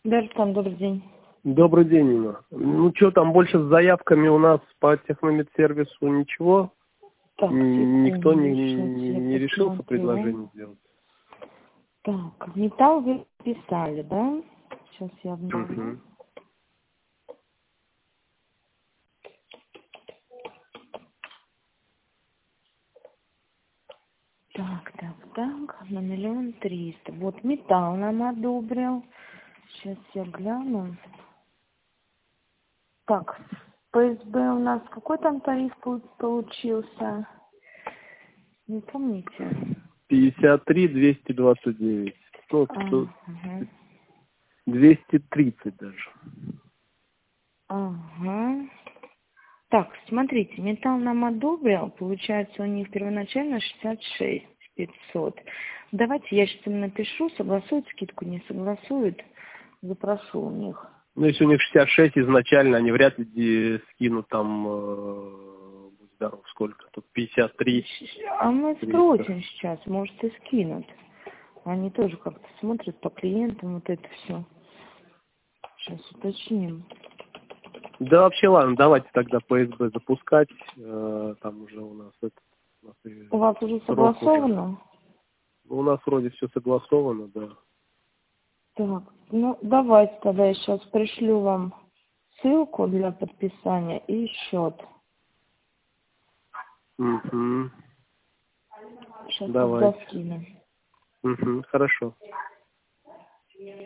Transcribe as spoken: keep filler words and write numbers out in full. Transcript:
Дарстан, добрый день. Добрый день, Инна. Ну что, там больше с заявками у нас по техномедсервису ничего? Так, М, Никто не, секунду, сейчас не, я не решился посмотрю. предложение сделать? Так, металл вы писали, да? Сейчас я обновлю. Угу. Так, так, так, на миллион триста. Вот металл нам одобрил. Сейчас я гляну. Так, ПСБ у нас какой там тариф пол- получился? Не помните? пятьдесят три двести двадцать девять. Ну, А, тут ага. двести тридцать даже. Ага. Так, смотрите, металл нам одобрил, получается у них первоначально шестьдесят шесть пятьсот. Давайте я сейчас им напишу, согласуют скидку, не согласуют, запрошу у них. Ну, если у них шестьдесят шесть изначально, они вряд ли ди- скинут там, э, будь здоров, сколько тут, пятьдесят три А мы триста. спросим сейчас, может и скинут. Они тоже как-то смотрят по клиентам вот это все. Сейчас уточним. Да вообще ладно, давайте тогда ПСБ запускать. Э, там уже у нас это у нас и У вас уже срок уже. согласовано? У нас вроде все согласовано, да. Так, ну давайте тогда я сейчас пришлю вам ссылку для подписания и счет. Угу. Сейчас тогда Давайте. скину. Угу. Хорошо.